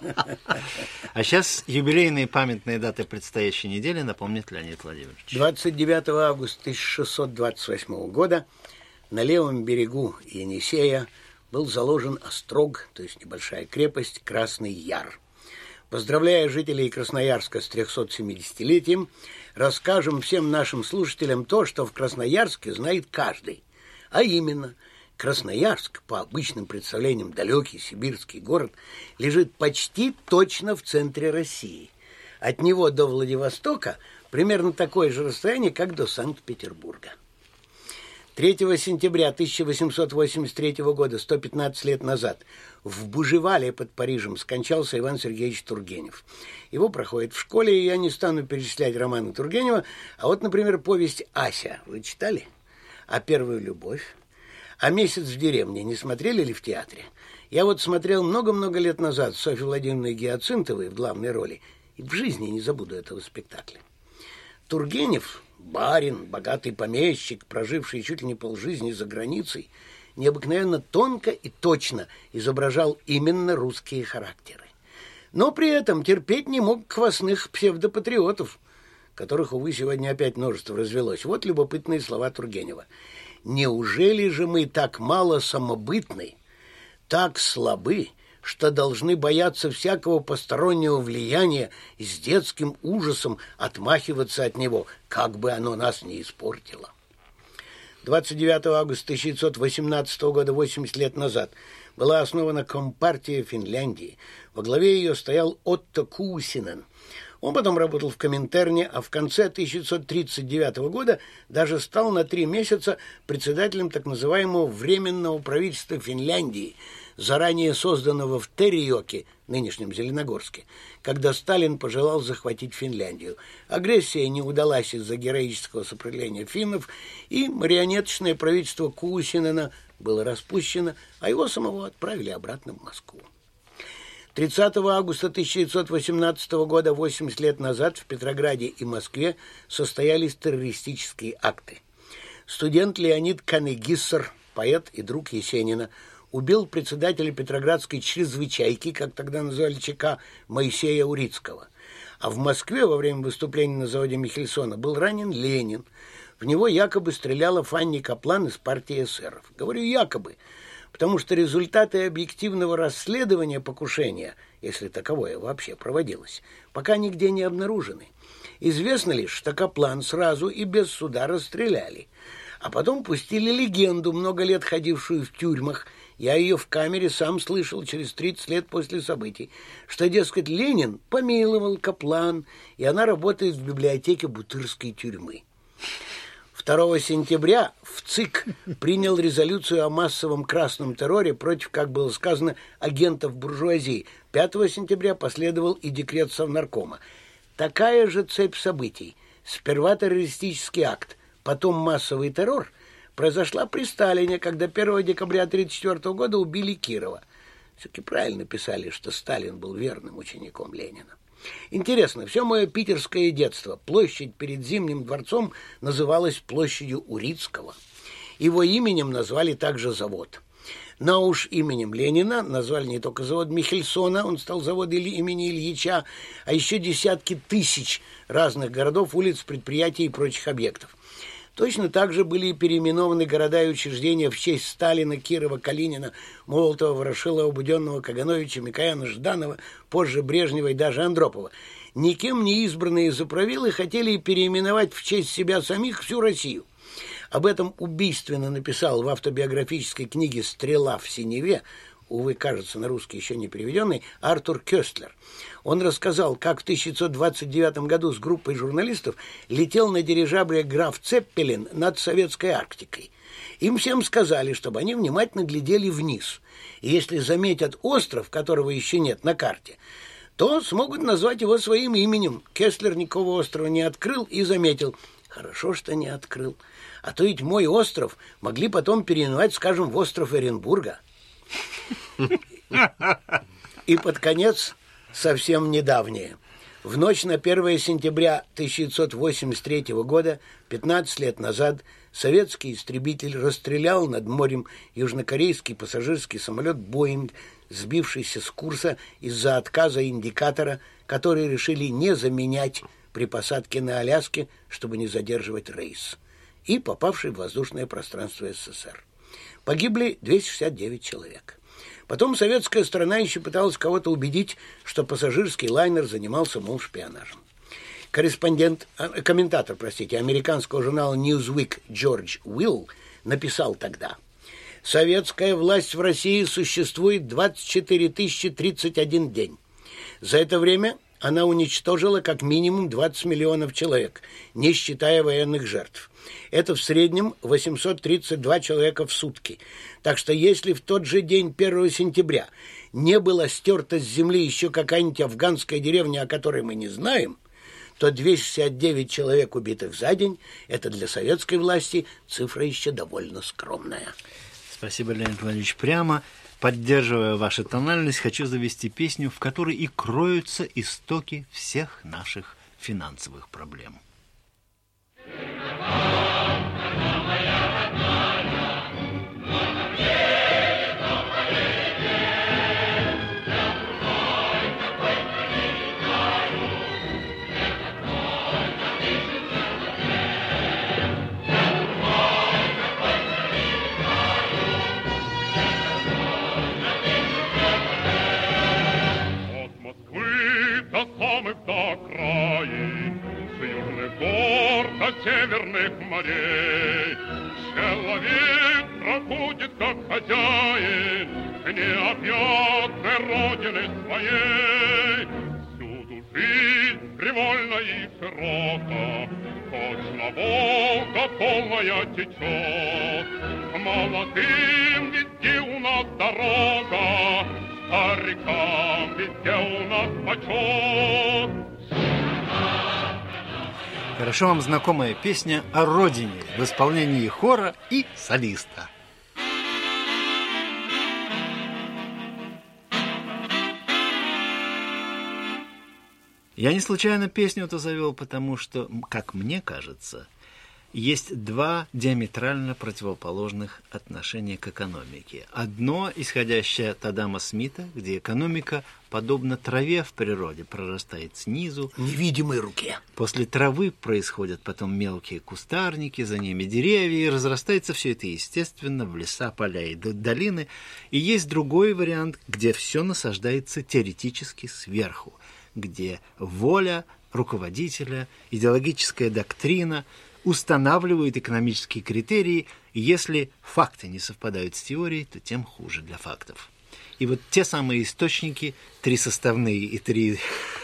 А сейчас юбилейные памятные даты предстоящей недели напомнит Леонид Владимирович. двадцать девятого августа тысяча шестьсот двадцать восьмого года на левом берегу Енисея был заложен острог, то есть небольшая крепость Красный Яр. Поздравляя жителей Красноярска с трехсотсемидесятилетием, расскажем всем нашим слушателям то, что в Красноярске знает каждый. А именно, Красноярск, по обычным представлениям далекий сибирский город, лежит почти точно в центре России. От него до Владивостока примерно такое же расстояние, как до Санкт-Петербурга. третьего сентября тысяча восемьсот восемьдесят третьего года, сто пятнадцать лет назад, в Бужевале под Парижем скончался Иван Сергеевич Тургенев. Его проходит в школе, и я не стану перечислять романы Тургенева, а вот, например, повесть «Ася». Вы читали? А «Первую любовь»? А «Месяц в деревне» не смотрели ли в театре? Я вот смотрел много-много лет назад с Софьей Владимировной Гиацинтовой в главной роли, и в жизни не забуду этого спектакля. Тургенев, барин, богатый помещик, проживший чуть ли не полжизни за границей, необыкновенно тонко и точно изображал именно русские характеры. Но при этом терпеть не мог квасных псевдопатриотов, которых, увы, сегодня опять множество развелось. Вот любопытные слова Тургенева. «Неужели же мы так мало самобытны, так слабы, что должны бояться всякого постороннего влияния и с детским ужасом отмахиваться от него, как бы оно нас не испортило?» двадцать девятого августа тысяча девятьсот восемнадцатого года, восемьдесят лет назад, была основана Компартия Финляндии. Во главе ее стоял Отто Куусинен. Он потом работал в Коминтерне, а в конце тысяча девятьсот тридцать девятого года даже стал на три месяца председателем так называемого Временного правительства Финляндии, заранее созданного в Терриоке, нынешнем Зеленогорске, когда Сталин пожелал захватить Финляндию. Агрессия не удалась из-за героического сопротивления финнов, и марионеточное правительство Куусинена было распущено, а его самого отправили обратно в Москву. тридцатого августа тысяча девятьсот восемнадцатого года, восемьдесят лет назад, в Петрограде и Москве состоялись террористические акты. Студент Леонид Канегиссер, поэт и друг Есенина, убил председателя Петроградской чрезвычайки, как тогда называли ЧК, Моисея Урицкого. А в Москве во время выступления на заводе Михельсона был ранен Ленин. В него якобы стреляла Фанни Каплан из партии эсеров. Говорю якобы, потому что результаты объективного расследования покушения, если таковое вообще проводилось, пока нигде не обнаружены. Известно лишь, что Каплан сразу и без суда расстреляли. А потом пустили легенду, много лет ходившую в тюрьмах, я ее в камере сам слышал через тридцать лет после событий, что, дескать, Ленин помиловал Каплан, и она работает в библиотеке Бутырской тюрьмы. второго сентября в ЦИК принял резолюцию о массовом красном терроре против, как было сказано, агентов буржуазии. пятого сентября последовал и декрет Совнаркома. Такая же цепь событий. Сперва террористический акт, потом массовый террор произошла при Сталине, когда первого декабря тысяча девятьсот тридцать четвёртого года убили Кирова. Все-таки правильно писали, что Сталин был верным учеником Ленина. Интересно, все мое питерское детство площадь перед Зимним дворцом называлась площадью Урицкого. Его именем назвали также завод. Но уж именем Ленина назвали не только завод Михельсона, он стал заводом имени Ильича, а еще десятки тысяч разных городов, улиц, предприятий и прочих объектов. Точно так же были переименованы города и учреждения в честь Сталина, Кирова, Калинина, Молотова, Ворошилова, Буденного, Кагановича, Микояна, Жданова, позже Брежнева и даже Андропова. Никем не избранные заправилы хотели переименовать в честь себя самих всю Россию. Об этом убийственно написал в автобиографической книге «Стрела в синеве», увы, кажется, на русский еще не переведенный, Артур Кёстлер. Он рассказал, как в тысяча девятьсот двадцать девятом году с группой журналистов летел на дирижабле граф Цеппелин над Советской Арктикой. Им всем сказали, чтобы они внимательно глядели вниз. И если заметят остров, которого еще нет на карте, то смогут назвать его своим именем. Кёстлер никакого острова не открыл и заметил: хорошо, что не открыл. А то ведь мой остров могли потом переименовать, скажем, в остров Оренбурга. И под конец совсем недавнее. В ночь на первое сентября тысяча девятьсот восемьдесят третьего года, пятнадцать лет назад, советский истребитель расстрелял над морем южнокорейский пассажирский самолет «Боинг», сбившийся с курса из-за отказа индикатора, который решили не заменять при посадке на Аляске, чтобы не задерживать рейс, и попавший в воздушное пространство СССР. Погибли двести шестьдесят девять человек. Потом советская сторона еще пыталась кого-то убедить, что пассажирский лайнер занимался, мол, шпионажем. Корреспондент, комментатор, простите, американского журнала Newsweek Джордж Уилл написал тогда: «Советская власть в России существует двадцать четыре тысячи тридцать один день. За это время она уничтожила как минимум двадцать миллионов человек, не считая военных жертв. Это в среднем восемьсот тридцать два человека в сутки. Так что если в тот же день, первого сентября, не была стерта с земли еще какая-нибудь афганская деревня, о которой мы не знаем, то двести шестьдесят девять человек, убитых за день, это для советской власти цифра еще довольно скромная». Спасибо, Леонид Владимирович. Прямо поддерживая вашу тональность, хочу завести песню, в которой и кроются истоки всех наших финансовых проблем. До краи, с южных гор до северных морей, человек проходит как хозяин необъятной родины своей. Всюду жизнь привольна и широка, точно Волга полная течет. Молодым везде у нас дорога, старикам везде у нас почет. Хорошо вам знакомая песня о родине в исполнении хора и солиста. Я не случайно песню-то завел, потому что, как мне кажется, есть два диаметрально противоположных отношения к экономике. Одно, исходящее от Адама Смита, где экономика, подобно траве в природе, прорастает снизу. Невидимой руке. После травы происходят потом мелкие кустарники, за ними деревья, и разрастается все это, естественно, в леса, поля и долины. И есть другой вариант, где все насаждается теоретически сверху, где воля руководителя, идеологическая доктрина устанавливают экономические критерии, и если факты не совпадают с теорией, то тем хуже для фактов. И вот те самые источники, три составные и три...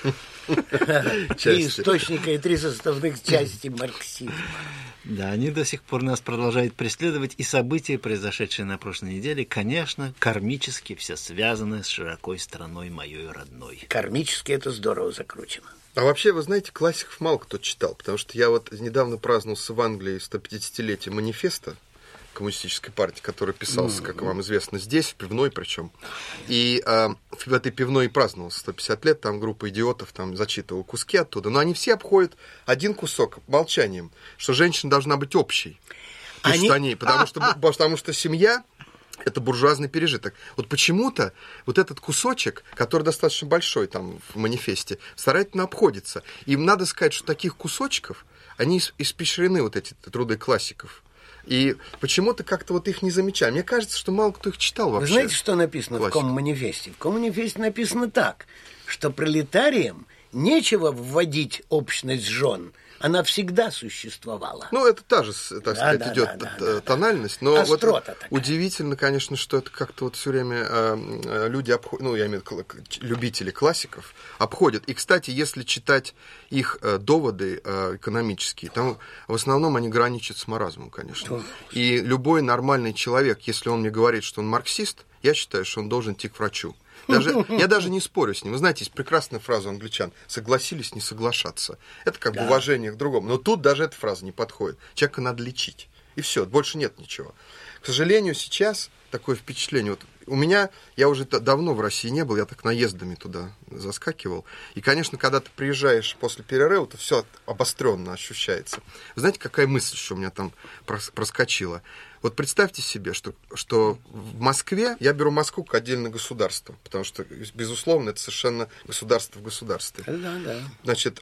Три источника и три составных части марксизма. Да, они до сих пор нас продолжают преследовать, и события, произошедшие на прошлой неделе, конечно, кармически все связаны с широкой страной моей родной. Кармически это здорово закручено. А вообще, вы знаете, классиков мало кто читал, потому что я вот недавно праздновался в Англии сто пятидесятилетие манифеста коммунистической партии, который писался, как вам известно, здесь, в пивной причем. И э, в этой пивной праздновался сто пятьдесят лет, там группа идиотов там зачитывала куски оттуда, но они все обходят один кусок молчанием, что женщина должна быть общей. Пишут они... они, потому что, потому что семья – это буржуазный пережиток. Вот почему-то вот этот кусочек, который достаточно большой там в манифесте, старательно обходится. Им надо сказать, что таких кусочков, они испещрены, вот эти труды классиков. И почему-то как-то вот их не замечаем. Мне кажется, что мало кто их читал вообще. Вы знаете, что написано классик. В Коммунифесте? В Коммунифесте написано так, что пролетариям нечего вводить общность жен. Она всегда существовала. Ну, это та же, так да, сказать, да, идет да, да, тональность. да. Но Острота вот такая. Удивительно, конечно, что это как-то вот все время э, люди обходят, ну, я имею в виду любители классиков, обходят. И, кстати, если читать их э, доводы э, экономические, там в основном они граничат с маразмом, конечно. И любой нормальный человек, если он мне говорит, что он марксист, я считаю, что он должен идти к врачу. Даже, я даже не спорю с ним. Вы знаете, есть прекрасная фраза у англичан: согласились не соглашаться. Это как бы да. уважение к другому. Но тут даже эта фраза не подходит. Человека надо лечить. И все, больше нет ничего. К сожалению, сейчас такое впечатление, вот у меня, я уже давно в России не был, я так наездами туда заскакивал. И, конечно, когда ты приезжаешь после перерыва, то все обостренно ощущается. Вы знаете, какая мысль еще у меня там проскочила? Вот представьте себе, что, что в Москве, я беру Москву как отдельное государство, потому что, безусловно, это совершенно государство в государстве. Да, да. Значит,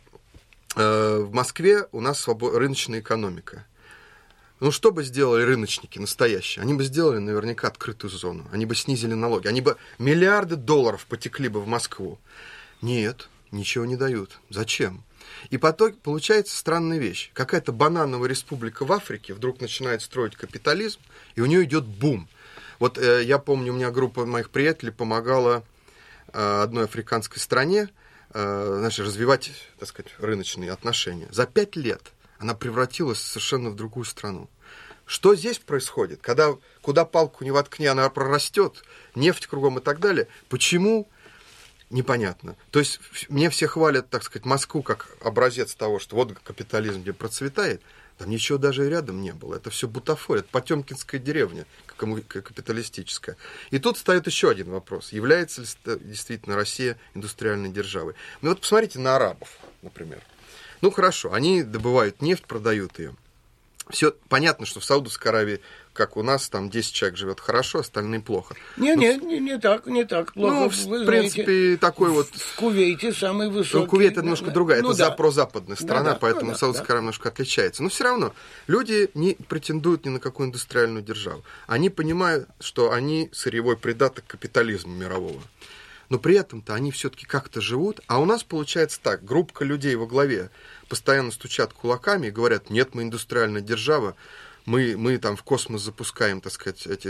в Москве у нас рыночная экономика. Ну, что бы сделали рыночники настоящие? Они бы сделали наверняка открытую зону. Они бы снизили налоги. Они бы миллиарды долларов потекли бы в Москву. Нет, ничего не дают. Зачем? И потом получается странная вещь. Какая-то банановая республика в Африке вдруг начинает строить капитализм, и у нее идет бум. Вот э, я помню, у меня группа моих приятелей помогала э, одной африканской стране э, значит, развивать, так сказать, рыночные отношения. За пять лет она превратилась совершенно в другую страну. Что здесь происходит? Когда, куда палку не воткни, она прорастет, нефть кругом и так далее. Почему? Непонятно. То есть мне все хвалят, так сказать, Москву как образец того, что вот капитализм где процветает. Там ничего даже и рядом не было. Это все бутафория, это потемкинская деревня капиталистическая. И тут встает еще один вопрос. Является ли действительно Россия индустриальной державой? Ну вот посмотрите на арабов, например. Ну хорошо, они добывают нефть, продают ее. Все понятно, что в Саудовской Аравии, как у нас, там десять человек живет хорошо, остальные плохо. Не, ну, не, не, не так, не так плохо. Ну, Вы в принципе, знаете, такой вот... В Кувейте самый высокий. Ну, Кувейт это немножко другая, ну, это да. за прозападная страна, Да, да, поэтому ну, да, Саудовская Аравия да. немножко отличается. Но все равно люди не претендуют ни на какую индустриальную державу. Они понимают, что они сырьевой придаток капитализма мирового. Но при этом-то они все-таки как-то живут. А у нас получается так, группа людей во главе постоянно стучат кулаками и говорят, нет, мы индустриальная держава, мы, мы там в космос запускаем, так сказать, эти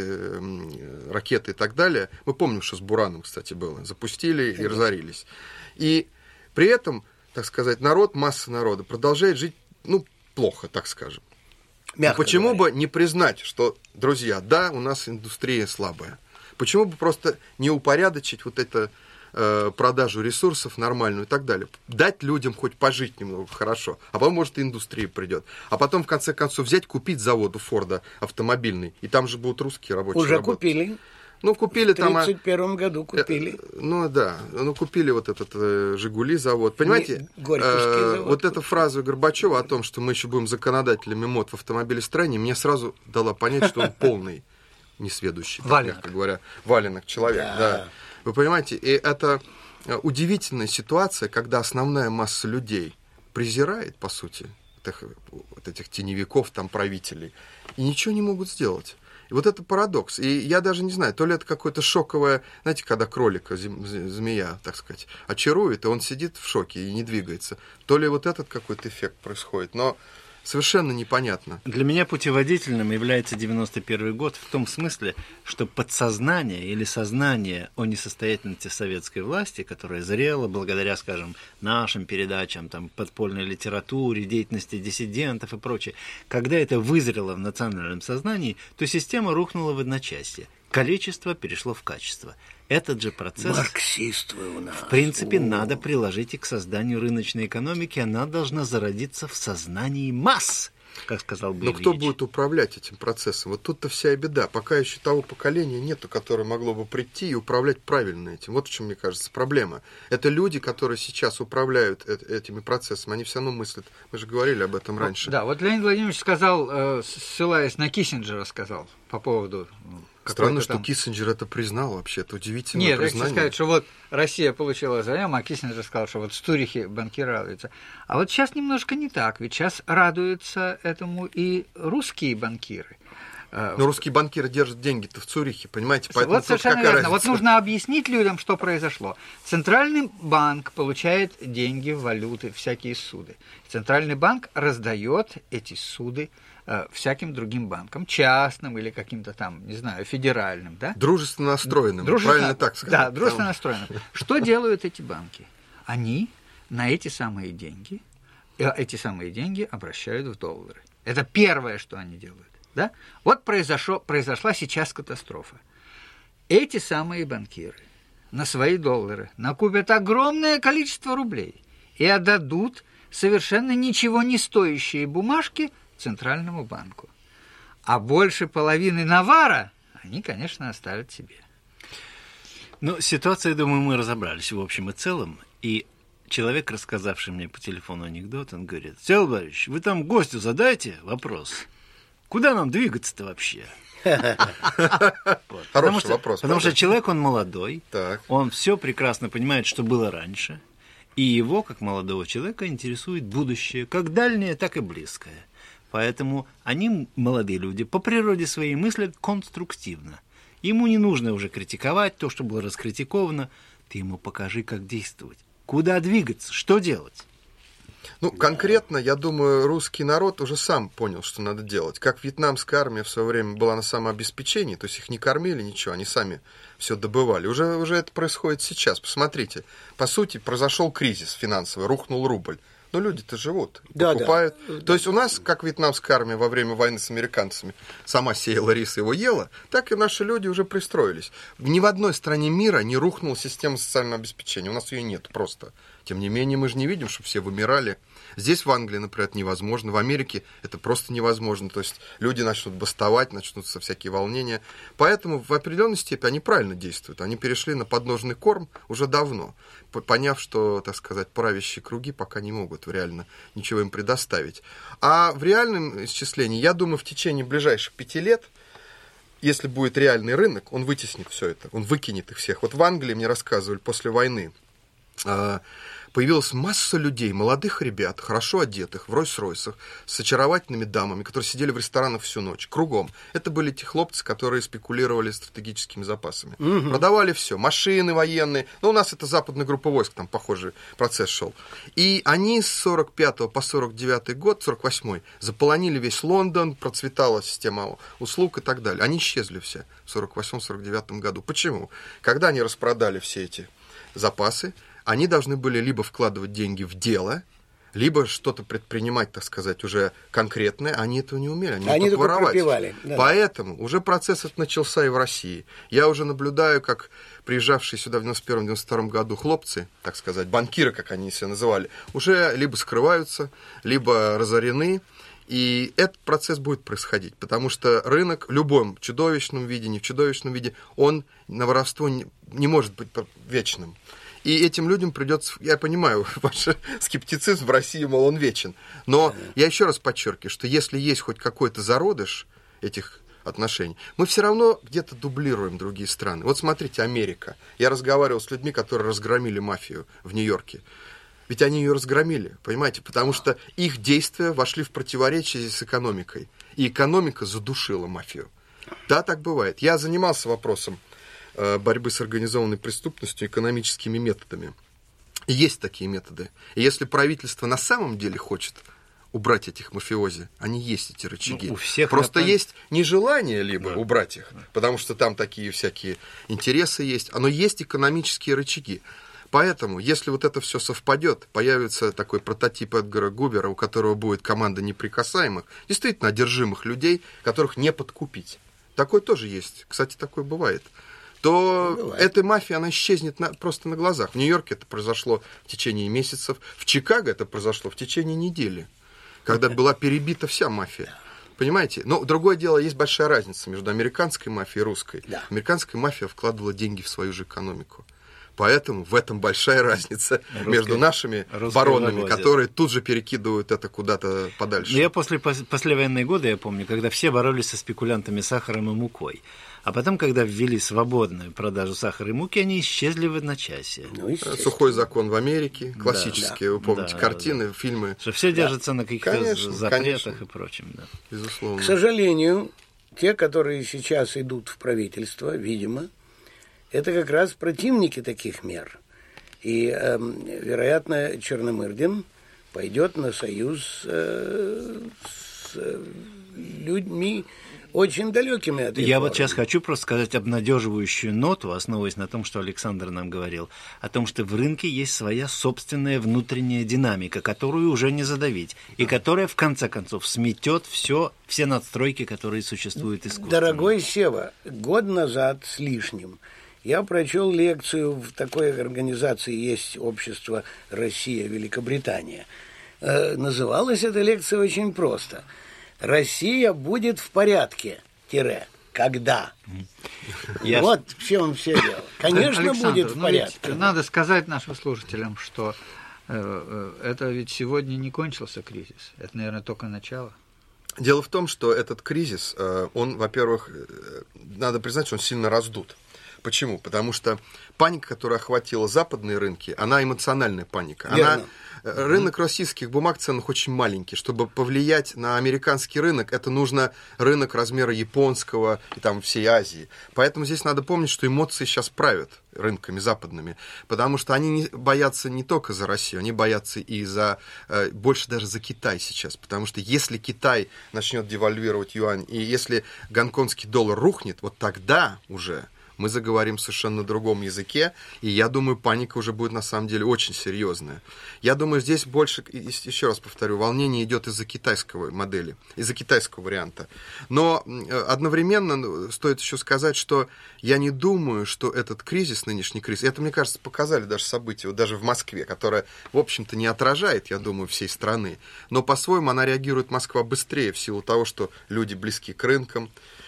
э, ракеты и так далее. Мы помним, что с Бураном, кстати, было. Запустили и разорились. И при этом, так сказать, народ, масса народа продолжает жить, ну, плохо, так скажем. Мягко Почему говоря. бы не признать, что, друзья, да, у нас индустрия слабая. Почему бы просто не упорядочить вот это э, продажу ресурсов нормальную и так далее? Дать людям хоть пожить немного хорошо, а потом, может, и индустрия придет. А потом, в конце концов, взять, купить завод у Форда автомобильный, и там же будут русские рабочие Уже работать. купили. Ну, купили В там... тридцать первом году купили. Э, ну, да. Ну, купили вот этот э, «Жигули» завод. Понимаете, Не, Горьковский э, завод. вот эта фраза Горбачева о том, что мы еще будем законодателями мод в автомобилестроении, мне сразу дала понять, что он полный несведущий, Валенок. мягко говоря, валенок человек. Да. Да. Вы понимаете, и это удивительная ситуация, когда основная масса людей презирает, по сути, этих, вот этих теневиков, там, правителей, и ничего не могут сделать. И вот это парадокс. И я даже не знаю, то ли это какое-то шоковое, знаете, когда кролика, змея, так сказать, очарует, и он сидит в шоке и не двигается, то ли вот этот какой-то эффект происходит. Но совершенно непонятно. Для меня путеводительным является девяносто первый год в том смысле, что подсознание или сознание о несостоятельности советской власти, которая зрела благодаря, скажем, нашим передачам, там, подпольной литературе, деятельности диссидентов и прочее, когда это вызрело в национальном сознании, то система рухнула в одночасье. Количество перешло в качество. Этот же процесс, Марксист вы у нас. в принципе, О. надо приложить и к созданию рыночной экономики. Она должна зародиться в сознании масс, как сказал бы Но Ильич. кто будет управлять этим процессом? Вот тут-то вся и беда. Пока еще того поколения нету, которое могло бы прийти и управлять правильно этим. Вот в чем, мне кажется, проблема. Это люди, которые сейчас управляют этими процессами, они все равно мыслят. Мы же говорили об этом раньше. Да, вот Леонид Владимирович сказал, ссылаясь на Киссинджера, сказал по поводу... Странно, что там... Киссинджер это признал вообще, это удивительное Нет, признание. я хочу сказать, что вот Россия получила заем, а Киссинджер сказал, что вот в Цюрихе банкиры радуются. А вот сейчас немножко не так, ведь сейчас радуются этому и русские банкиры. Но русские банкиры держат деньги-то в Цюрихе, понимаете? Поэтому вот совершенно какая верно. разница? Вот нужно объяснить людям, что произошло. Центральный банк получает деньги, валюты, всякие суды. Центральный банк раздает эти суды э, всяким другим банкам, частным или каким-то там, не знаю, федеральным, да? Дружественно настроенным, Дружественно, правильно так сказать. Да, дружественно настроенным. Что делают эти банки? Они на эти самые деньги, эти самые деньги обращают в доллары. Это первое, что они делают. Да? Вот произошло, произошла сейчас катастрофа. Эти самые банкиры на свои доллары накупят огромное количество рублей и отдадут совершенно ничего не стоящие бумажки Центральному банку. А больше половины навара они, конечно, оставят себе. Ну, ситуацию, думаю, мы разобрались в общем и целом. И человек, рассказавший мне по телефону анекдот, он говорит: Сергей Борисович, вы там гостю задайте вопрос. Куда нам двигаться-то вообще? Хороший вопрос. Потому что человек, он молодой, Так. он все прекрасно понимает, что было раньше, и его, как молодого человека, интересует будущее, как дальнее, так и близкое. Поэтому они, молодые люди, по природе своей мыслят конструктивно. Ему не нужно уже критиковать то, что было раскритиковано. Ты ему покажи, как действовать. Куда двигаться, что делать. Ну, конкретно, я думаю, русский народ уже сам понял, что надо делать. Как вьетнамская армия в свое время была на самообеспечении, то есть их не кормили, ничего, они сами все добывали. Уже, уже это происходит сейчас. Посмотрите, по сути, произошел кризис финансовый, рухнул рубль. Но люди-то живут, Да, покупают. да. То есть у нас, как вьетнамская армия во время войны с американцами сама сеяла рис и его ела, так и наши люди уже пристроились. Ни в одной стране мира не рухнула система социального обеспечения. У нас ее нет просто. Тем не менее, мы же не видим, что все вымирали. Здесь, в Англии, например, это невозможно. В Америке это просто невозможно. То есть люди начнут бастовать, начнутся всякие волнения. Поэтому в определенной степени они правильно действуют. Они перешли на подножный корм уже давно, поняв, что, так сказать, правящие круги пока не могут реально ничего им предоставить. А в реальном исчислении, я думаю, в течение ближайших пяти лет, если будет реальный рынок, он вытеснит все это, он выкинет их всех. Вот в Англии мне рассказывали после войны, появилась масса людей, молодых ребят, хорошо одетых, в Ройс-Ройсах, с очаровательными дамами, которые сидели в ресторанах всю ночь, кругом. Это были те хлопцы, которые спекулировали стратегическими запасами. Угу. Продавали все, машины военные. Ну, у нас это западная группа войск, там похожий процесс шел. И они с сорок пятого по сорок девятый год, сорок восьмой, заполонили весь Лондон, процветала система услуг и так далее. Они исчезли все в сорок восьмом — сорок девятом году. Почему? Когда они распродали все эти запасы, они должны были либо вкладывать деньги в дело, либо что-то предпринимать, так сказать, уже конкретное. Они этого не умели, они, они только воровать. пропивали. Да. Поэтому уже процесс этот начался и в России. Я уже наблюдаю, как приезжавшие сюда в девяносто первом — девяносто втором году хлопцы, так сказать, банкиры, как они себя называли, уже либо скрываются, либо разорены. И этот процесс будет происходить, потому что рынок в любом чудовищном виде, не в чудовищном виде, он на воровство не, не может быть вечным. И этим людям придется, я понимаю, ваш скептицизм в России, мол, он вечен. Но я еще раз подчеркиваю, что если есть хоть какой-то зародыш этих отношений, мы все равно где-то дублируем другие страны. Вот смотрите, Америка. Я разговаривал с людьми, которые разгромили мафию в Нью-Йорке. Ведь они ее разгромили, понимаете, потому что их действия вошли в противоречие с экономикой. И экономика задушила мафию. Да, так бывает. Я занимался вопросом борьбы с организованной преступностью экономическими методами. И есть такие методы. И если правительство на самом деле хочет убрать этих мафиози, они есть, эти рычаги. Ну, у всех Просто напад... есть нежелание либо да. убрать их, потому что там такие всякие интересы есть, но есть экономические рычаги. Поэтому, если вот это все совпадет, появится такой прототип Эдгара Гувера, у которого будет команда неприкасаемых, действительно одержимых людей, которых не подкупить. Такой тоже есть. Кстати, такое бывает. То ну, эта мафия, она исчезнет на, просто на глазах. В Нью-Йорке это произошло в течение месяцев, в Чикаго это произошло в течение недели, когда была перебита вся мафия. Понимаете? Но другое дело, есть большая разница между американской мафией и русской. Да. Американская мафия вкладывала деньги в свою же экономику. Поэтому в этом большая разница русские, между нашими баронами, вывозят. Которые тут же перекидывают это куда-то подальше. Я после послевоенные годы, я помню, когда все боролись со спекулянтами сахаром и мукой. А потом, когда ввели свободную продажу сахара и муки, они исчезли в одночасье. Ну, сухой закон в Америке, классические, да, вы помните, да, картины, да. фильмы. Что все держатся да. на каких-то конечно, запретах конечно. И прочем. Да. Безусловно. К сожалению, те, которые сейчас идут в правительство, видимо, это как раз противники таких мер. И, э, вероятно, Черномырдин пойдет на союз э, с людьми, очень далекими от реформы. Я вот сейчас хочу просто сказать обнадеживающую ноту, основываясь на том, что Александр нам говорил, о том, что в рынке есть своя собственная внутренняя динамика, которую уже не задавить, и которая, в конце концов, сметет все, все надстройки, которые существуют искусственно. Дорогой Сева, год назад с лишним я прочел лекцию, в такой организации есть общество «Россия-Великобритания». Э, называлась эта лекция очень просто. «Россия будет в порядке, тире». Когда? Я... Вот в чем все дело. Конечно, Александр, будет в ну порядке. ведь надо сказать нашим слушателям, что э, э, это ведь сегодня не кончился кризис. Это, наверное, только начало. Дело в том, что этот кризис, он, во-первых, надо признать, что он сильно раздут. Почему? Потому что паника, которая охватила западные рынки, она эмоциональная паника. Она, рынок российских бумаг ценных очень маленький. Чтобы повлиять на американский рынок, это нужно рынок размера японского и там всей Азии. Поэтому здесь надо помнить, что эмоции сейчас правят рынками западными, потому что они не, боятся не только за Россию, они боятся и за, э, больше даже за Китай сейчас, потому что если Китай начнет девальвировать юань, и если гонконгский доллар рухнет, вот тогда уже мы заговорим совершенно на другом языке, и я думаю, паника уже будет на самом деле очень серьезная. Я думаю, здесь больше, еще раз повторю, волнение идет из-за китайской модели, из-за китайского варианта. Но одновременно стоит еще сказать, что я не думаю, что этот кризис, нынешний кризис, это, мне кажется, показали даже события, вот даже в Москве, которая, в общем-то, не отражает, я думаю, всей страны, но по-своему она реагирует, Москва, быстрее в силу того, что люди близки к рынкам,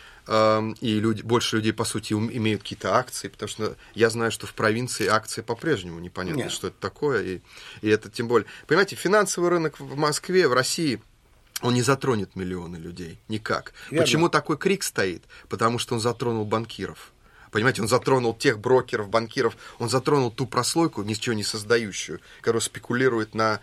и люди, больше людей, по сути, имеют какие-то акции, потому что я знаю, что в провинции акции по-прежнему непонятно, Нет. что это такое, и, и это тем более... Понимаете, финансовый рынок в Москве, в России, он не затронет миллионы людей, никак. Верно. Почему такой крик стоит? Потому что он затронул банкиров. Понимаете, он затронул тех брокеров, банкиров, он затронул ту прослойку, ничего не создающую, которая спекулирует на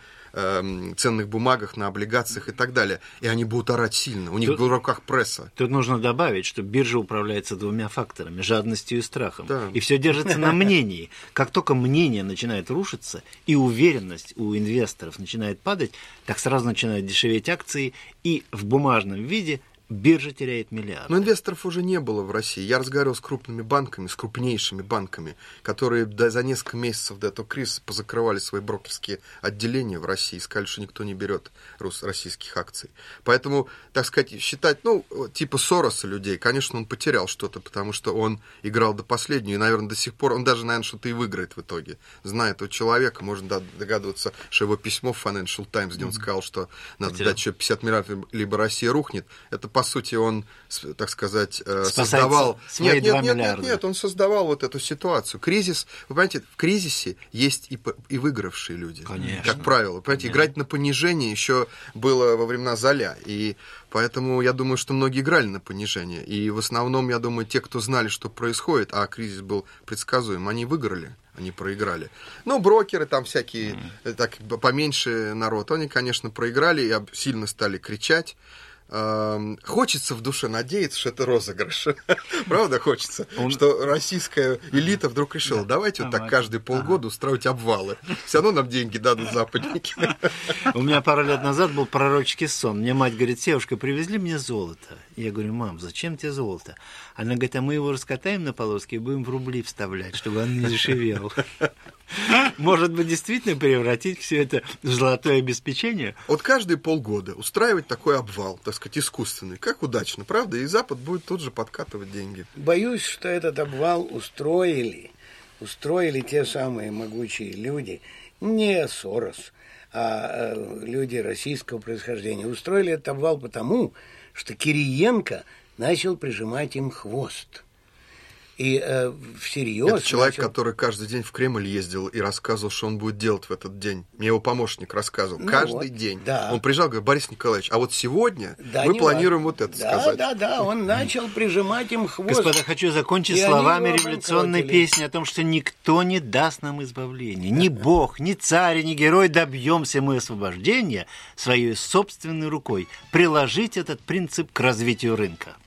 э, ценных бумагах, на облигациях и так далее. И они будут орать сильно, у них тут, в руках пресса. Тут нужно добавить, что биржа управляется двумя факторами – жадностью и страхом. Да. И все держится на мнении. Как только мнение начинает рушиться, и уверенность у инвесторов начинает падать, так сразу начинают дешеветь акции, и в бумажном виде – биржа теряет миллиарды. Но инвесторов уже не было в России. Я разговаривал с крупными банками, с крупнейшими банками, которые за несколько месяцев до этого кризиса позакрывали свои брокерские отделения в России и сказали, что никто не берет российских акций. Поэтому, так сказать, считать, ну, типа Сороса людей, конечно, он потерял что-то, потому что он играл до последнего, и, наверное, до сих пор, он даже, наверное, что-то и выиграет в итоге. Зная этого человека, можно догадываться, что его письмо в Financial Times, где он сказал, что надо потерял. дать еще пятьдесят миллиардов, либо Россия рухнет, это, по сути, он, так сказать, создавал... Нет, нет, нет, нет, нет, он создавал вот эту ситуацию. Кризис, вы понимаете, в кризисе есть и, и выигравшие люди. Конечно. Как правило. Понимаете, Конечно. Играть на понижение еще было во времена Золя. И поэтому я думаю, что многие играли на понижение. И в основном, я думаю, те, кто знали, что происходит, а кризис был предсказуем, они выиграли. Они проиграли. Ну, брокеры там всякие, mm. так поменьше народ, они, конечно, проиграли и сильно стали кричать. Хочется в душе надеяться, что это розыгрыш. Правда, хочется, Он... что российская элита вдруг решила, да. давайте вот так каждые полгода ага. устраивать обвалы. Все равно нам деньги дадут западники. У меня пару лет назад был пророческий сон. Мне мать говорит, Севушка, привезли мне золото. Я говорю, мам, зачем тебе золото? Она говорит, а мы его раскатаем на полоски и будем в рубли вставлять, чтобы он не дешевел. Может быть, действительно превратить все это в золотое обеспечение? Вот каждые полгода устраивать такой обвал, так сказать, искусственный. Как удачно, правда? И Запад будет тут же подкатывать деньги. Боюсь, что этот обвал устроили, устроили те самые могучие люди, не Сорос, а люди российского происхождения. Устроили этот обвал потому, что Кириенко начал прижимать им хвост. И э, всерьез... Это человек, начал... который каждый день в Кремль ездил и рассказывал, что он будет делать в этот день. Мне его помощник рассказывал. Ну каждый вот, день. Да. Он приезжал и говорит, Борис Николаевич, а вот сегодня да, мы планируем важно. вот это да, сказать. Да, да, да, он начал прижимать им хвост. Господа, хочу закончить и словами революционной песни о том, что никто не даст нам избавления. Ни Бог, ни царь, ни герой. Добьемся мы освобождения своей собственной рукой. Приложить этот принцип к развитию рынка.